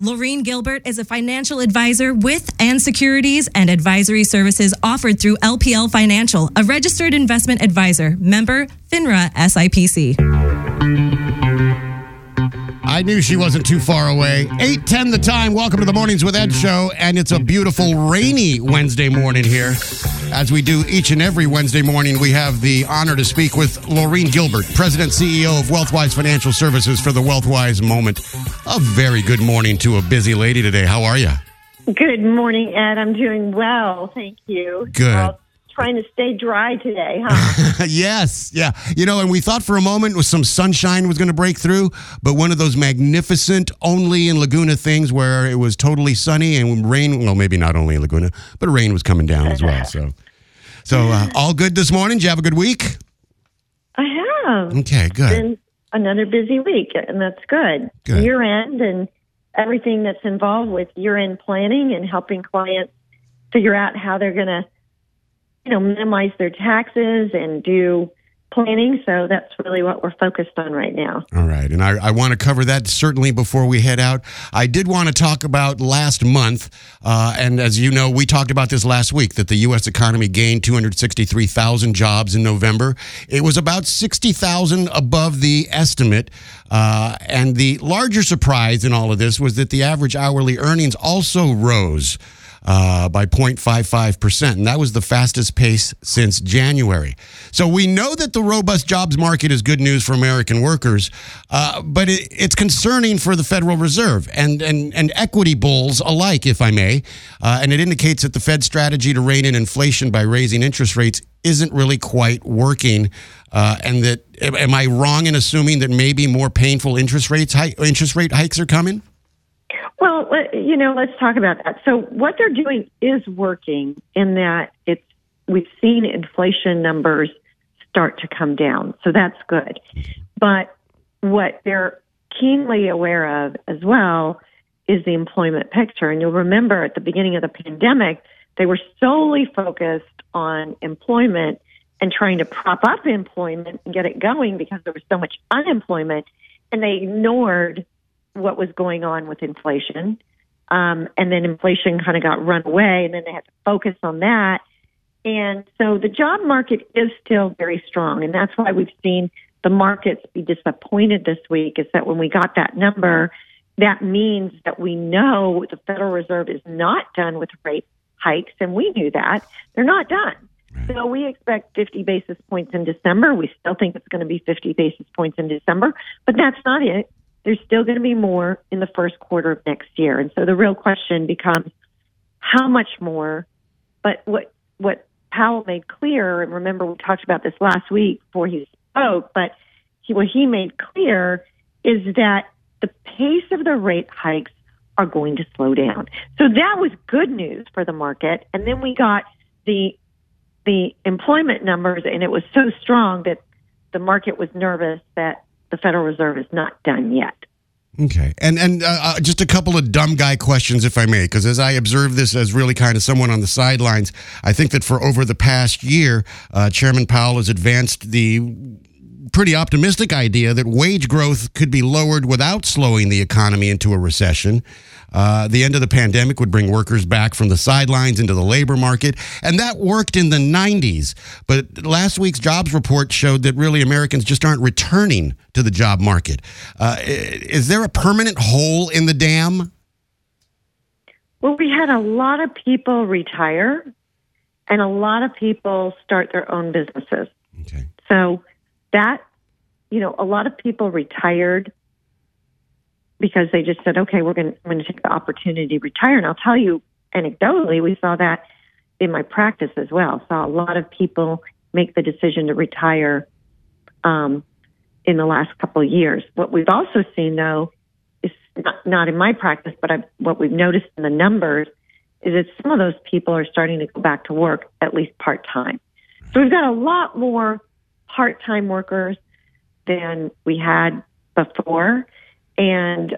Laureen Gilbert is a financial advisor with And Securities and advisory services offered through LPL Financial, a registered investment advisor, member FINRA SIPC. I knew she wasn't too far away. 8:10 the time. Welcome to the Mornings with Ed show, and it's a beautiful rainy Wednesday morning here. As we do each and every Wednesday morning, we have the honor to speak with Laureen Gilbert, President CEO of Wealthwise Financial Services, for the Wealthwise Moment. A very good morning to a busy lady today. How are you? Good morning, Ed. I'm doing well. Thank you. Good. Trying to stay dry today, huh? Yes. Yeah. You know, and we thought for a moment with some sunshine was going to break through, but one of those magnificent only in Laguna things where it was totally sunny and rain, well, maybe not only in Laguna, but rain was coming down as well. So all good this morning? Did you have a good week? I have. Okay, good. It's been another busy week, and that's good. Year-end and everything that's involved with year-end planning and helping clients figure out how they're going to minimize their taxes and do planning. So that's really what we're focused on right now. All right. And I want to cover that certainly before we head out. I did want to talk about last month. And as you know, we talked about this last week, that the U.S. economy gained 263,000 jobs in November. It was about 60,000 above the estimate. And the larger surprise in all of this was that the average hourly earnings also rose by 0.55%, and that was the fastest pace since January. So we know that the robust jobs market is good news for American workers, but it's concerning for the Federal Reserve and equity bulls alike, if I may, and it indicates that the Fed's strategy to rein in inflation by raising interest rates isn't really quite working, and that, am I wrong in assuming that maybe more painful interest rate hikes are coming? Well, let's talk about that. So what they're doing is working in that we've seen inflation numbers start to come down. So that's good. But what they're keenly aware of as well is the employment picture. And you'll remember at the beginning of the pandemic, they were solely focused on employment and trying to prop up employment and get it going because there was so much unemployment, and they ignored what was going on with inflation. And then inflation kind of got run away, and then they had to focus on that. And so the job market is still very strong. And that's why we've seen the markets be disappointed this week, is that when we got that number, that means that we know the Federal Reserve is not done with rate hikes. And we knew that. They're not done. Right. So we expect 50 basis points in December. We still think it's going to be 50 basis points in December, but that's not it. There's still going to be more in the first quarter of next year. And so the real question becomes how much more. But what Powell made clear, and remember we talked about this last week before he spoke, but what he made clear is that the pace of the rate hikes are going to slow down. So that was good news for the market. And then we got the employment numbers, and it was so strong that the market was nervous that the Federal Reserve is not done yet. Okay. And just a couple of dumb guy questions, if I may, because as I observe this as really kind of someone on the sidelines, I think that for over the past year, Chairman Powell has advanced the pretty optimistic idea that wage growth could be lowered without slowing the economy into a recession. The end of the pandemic would bring workers back from the sidelines into the labor market, and that worked in the 90s. But last week's jobs report showed that really Americans just aren't returning to the job market. Is there a permanent hole in the dam? Well, we had a lot of people retire, and a lot of people start their own businesses. Okay. So that, a lot of people retired because they just said, okay, I'm going to take the opportunity to retire. And I'll tell you, anecdotally, we saw that in my practice as well. Saw a lot of people make the decision to retire in the last couple of years. What we've also seen, though, is not in my practice, but what we've noticed in the numbers is that some of those people are starting to go back to work, at least part-time. So we've got a lot more part-time workers than we had before. And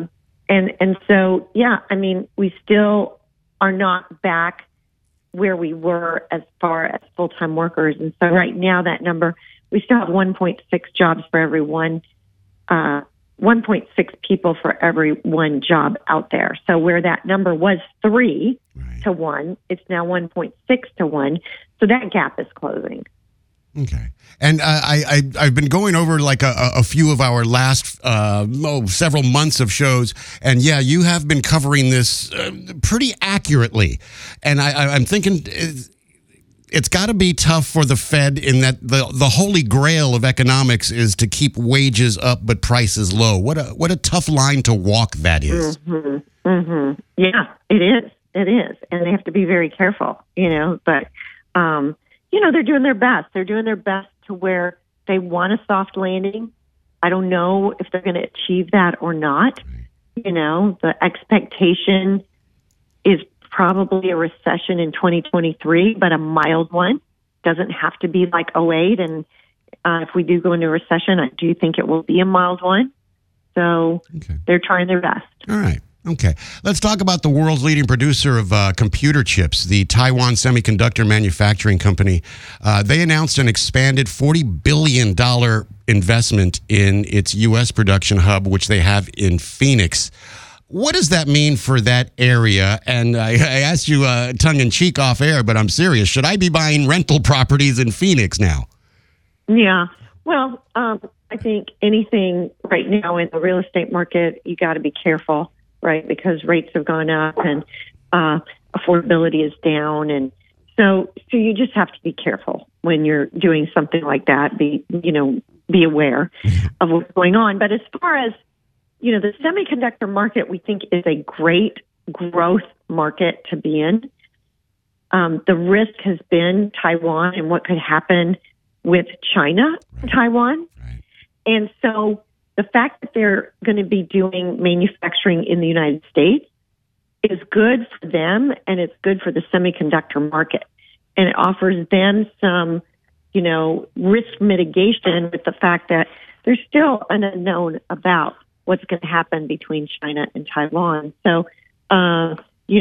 so, yeah, I mean, we still are not back where we were as far as full-time workers. And so right now that number, we still have 1.6 jobs for every one 1.6 people for every one job out there. So where that number was 3 to 1, it's now 1.6 to 1. So that gap is closing. Okay. And I've been going over like a few of our last several months of shows. And yeah, you have been covering this pretty accurately. And I'm thinking it's got to be tough for the Fed in that the holy grail of economics is to keep wages up but prices low. What a tough line to walk that is. Mm-hmm. Mm-hmm. Yeah, it is. It is. And they have to be very careful, but they're doing their best. They're doing their best to where they want a soft landing. I don't know if they're going to achieve that or not. The expectation is probably a recession in 2023, but a mild one. Doesn't have to be like '08. And if we do go into a recession, I do think it will be a mild one. So They're trying their best. All right. Okay. Let's talk about the world's leading producer of computer chips, the Taiwan Semiconductor Manufacturing Company. They announced an expanded $40 billion investment in its U.S. production hub, which they have in Phoenix. What does that mean for that area? And I asked you tongue-in-cheek off air, but I'm serious. Should I be buying rental properties in Phoenix now? Yeah. Well, I think anything right now in the real estate market, you got to be careful, right? Because rates have gone up and affordability is down. And so you just have to be careful when you're doing something like that. Be aware of what's going on. But as far as, the semiconductor market, we think is a great growth market to be in. The risk has been Taiwan and what could happen with China, Taiwan. Right. And so the fact that they're going to be doing manufacturing in the United States is good for them, and it's good for the semiconductor market. And it offers them some, risk mitigation with the fact that there's still an unknown about what's going to happen between China and Taiwan. So, I'm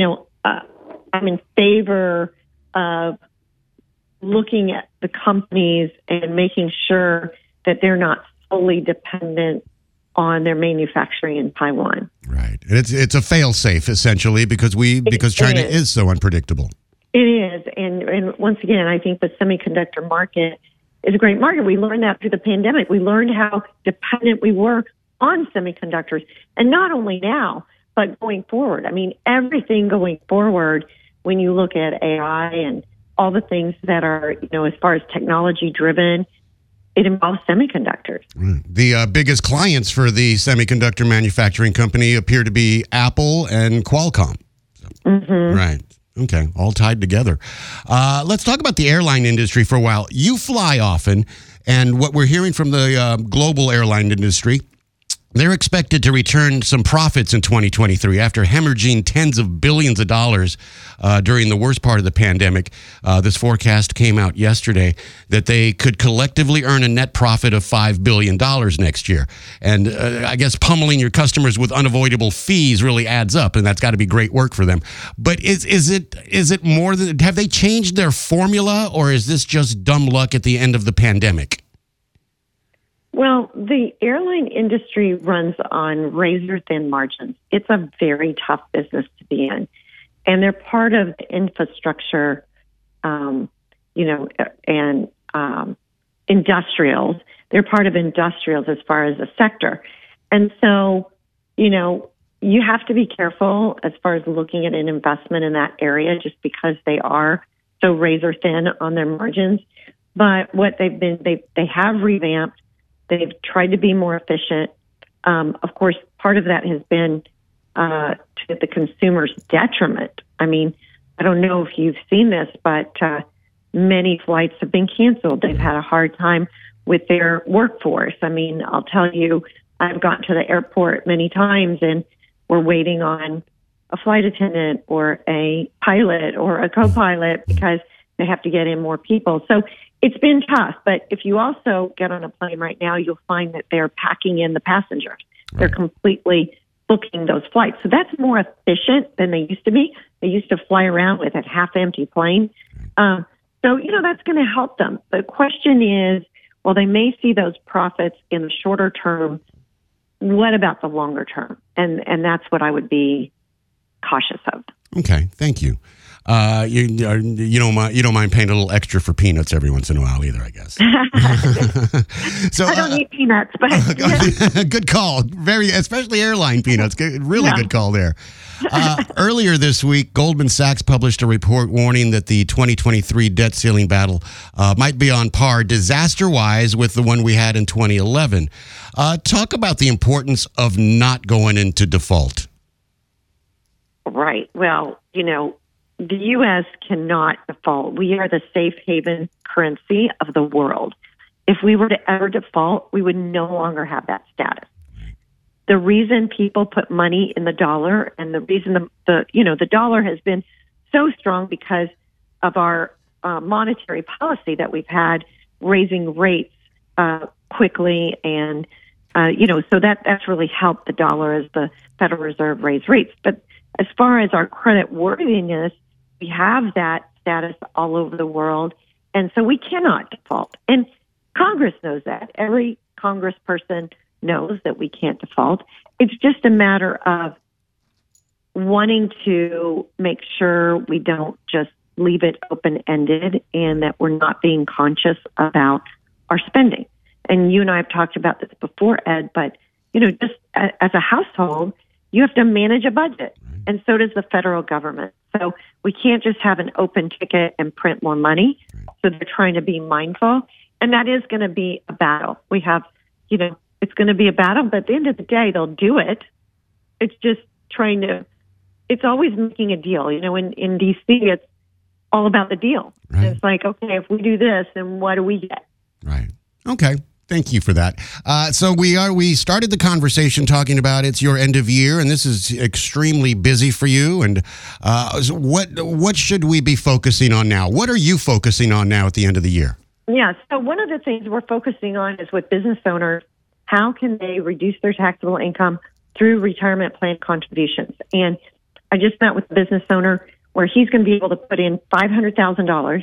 in favor of looking at the companies and making sure that they're not solely dependent on their manufacturing in Taiwan. Right. It's a fail-safe, essentially, because China is so unpredictable. It is. And once again, I think the semiconductor market is a great market. We learned that through the pandemic. We learned how dependent we were on semiconductors. And not only now, but going forward. I mean, everything going forward, when you look at AI and all the things that are, as far as technology driven, it involves semiconductors. Right. The biggest clients for the semiconductor manufacturing company appear to be Apple and Qualcomm. Mm-hmm. Right. Okay. All tied together. Let's talk about the airline industry for a while. You fly often, and what we're hearing from the global airline industry, they're expected to return some profits in 2023 after hemorrhaging tens of billions of dollars during the worst part of the pandemic. This forecast came out yesterday that they could collectively earn a net profit of $5 billion next year. And I guess pummeling your customers with unavoidable fees really adds up, and that's got to be great work for them. But is it more than, have they changed their formula, or is this just dumb luck at the end of the pandemic? Well, the airline industry runs on razor-thin margins. It's a very tough business to be in. And they're part of the infrastructure, and industrials. They're part of industrials as far as a sector. And so, you have to be careful as far as looking at an investment in that area just because they are so razor-thin on their margins. But what they have revamped. They've tried to be more efficient. Of course, part of that has been to the consumer's detriment. I mean, I don't know if you've seen this, but many flights have been canceled. They've had a hard time with their workforce. I mean, I'll tell you, I've gone to the airport many times and we're waiting on a flight attendant or a pilot or a co-pilot because they have to get in more people. So it's been tough, but if you also get on a plane right now, you'll find that they're packing in the passengers. Right. They're completely booking those flights. So that's more efficient than they used to be. They used to fly around with a half-empty plane. So, that's going to help them. The question is, well, they may see those profits in the shorter term what about the longer term? And that's what I would be cautious of. Okay, thank you. You don't mind paying a little extra for peanuts every once in a while either, I guess. So I don't eat peanuts, but good call. Especially airline peanuts. Really good call there. Earlier this week, Goldman Sachs published a report warning that the 2023 debt ceiling battle might be on par, disaster-wise, with the one we had in 2011. Talk about the importance of not going into default. Right. Well, the U.S. cannot default. We are the safe haven currency of the world. If we were to ever default, we would no longer have that status. The reason people put money in the dollar, and the reason the dollar has been so strong because of our monetary policy that we've had, raising rates quickly, and so that's really helped the dollar as the Federal Reserve raised rates. But as far as our credit worthiness, we have that status all over the world, and so we cannot default. And Congress knows that. Every congressperson knows that we can't default. It's just a matter of wanting to make sure we don't just leave it open-ended and that we're not being conscious about our spending. And you and I have talked about this before, Ed, but, just as a household, you have to manage a budget, and so does the federal government. So we can't just have an open ticket and print more money. So they're trying to be mindful, and that is going to be a battle. We have, it's going to be a battle, but at the end of the day, they'll do it. It's just it's always making a deal. In D.C., it's all about the deal. Right. It's like, okay, if we do this, then what do we get? Right. Okay. Thank you for that. So we started the conversation talking about it's your end of year, and this is extremely busy for you. And what should we be focusing on now? What are you focusing on now at the end of the year? Yeah. So one of the things we're focusing on is with business owners, how can they reduce their taxable income through retirement plan contributions? And I just met with a business owner where he's going to be able to put in $500,000.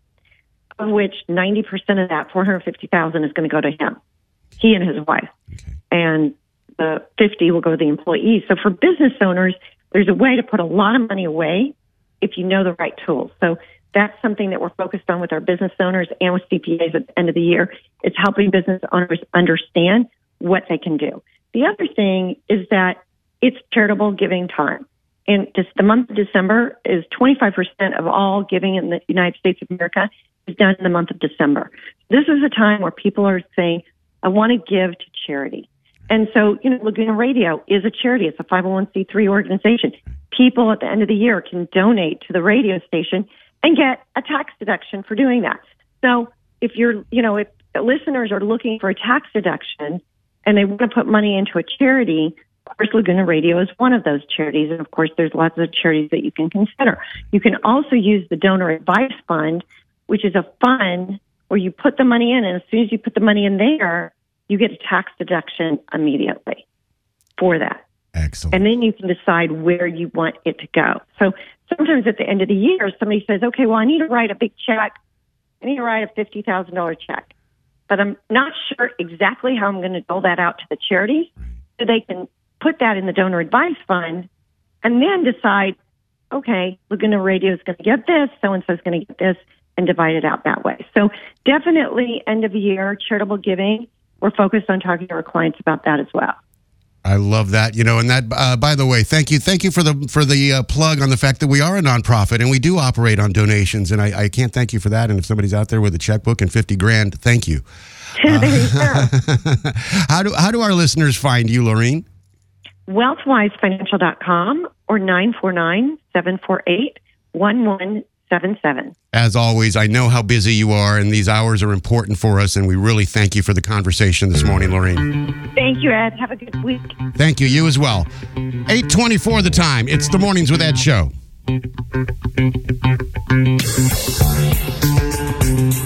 Of which 90% of that, $450,000, is going to go to him, he and his wife, and the 50 will go to the employees. So for business owners, there's a way to put a lot of money away if you know the right tools. So that's something that we're focused on with our business owners and with CPAs at the end of the year. It's helping business owners understand what they can do. The other thing is that it's charitable giving time. And just the month of December is 25% of all giving in the United States of America is done in the month of December. This is a time where people are saying, I want to give to charity. And so, Laguna Radio is a charity. It's a 501c3 organization. People at the end of the year can donate to the radio station and get a tax deduction for doing that. So if if the listeners are looking for a tax deduction and they want to put money into a charity, of course, Laguna Radio is one of those charities. And of course, there's lots of charities that you can consider. You can also use the Donor Advice Fund, which is a fund where you put the money in, and as soon as you put the money in there, you get a tax deduction immediately for that. Excellent. And then you can decide where you want it to go. So sometimes at the end of the year, somebody says, okay, well, I need to write a big check. I need to write a $50,000 check. But I'm not sure exactly how I'm going to dole that out to the charities. So they can put that in the Donor Advice Fund and then decide, okay, Laguna Radio is going to get this, so-and-so is going to get this, and divide it out that way. So definitely end of the year, charitable giving. We're focused on talking to our clients about that as well. I love that, and that, by the way, thank you for the plug on the fact that we are a nonprofit and we do operate on donations, and I can't thank you for that. And if somebody's out there with a checkbook and $50,000, thank you. How do our listeners find you, Lorene? WealthWiseFinancial.com or 949-748-1177. As always, I know how busy you are, and these hours are important for us, and we really thank you for the conversation this morning, Lorene. Thank you, Ed. Have a good week. Thank you. You as well. 8:24 the time. It's the Mornings with Ed show.